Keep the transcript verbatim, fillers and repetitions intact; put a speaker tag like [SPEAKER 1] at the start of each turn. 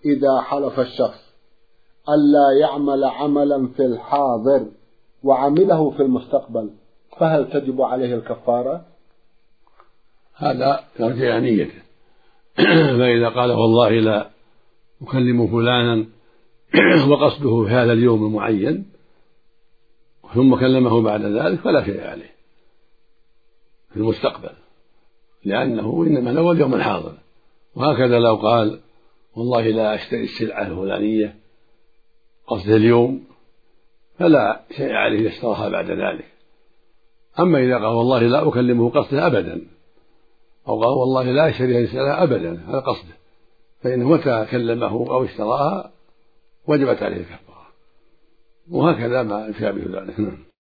[SPEAKER 1] إذا حلف الشخص ألا يعمل عملا في الحاضر وعمله في المستقبل فهل تجب عليه الكفارة؟
[SPEAKER 2] هذا يرجع نيته. فإذا قال والله لا أكلم فلانا وقصده في هذا اليوم المعين ثم كلمه بعد ذلك فلا شيء عليه في المستقبل، لأنه إنما هو اليوم الحاضر. وهكذا لو قال والله لا أشتري السلعة الفلانية قصد اليوم فلا شيء عليه إذا اشتراها بعد ذلك. أما إذا قال والله لا أكلمه قصده أبدا، أو قال والله لا أشتري هذه السلعة أبدا هذا قصده، فإنه متى كلمه أو اشتراها وجبت عليه الكفارة. وهكذا ما يشابه ذلك.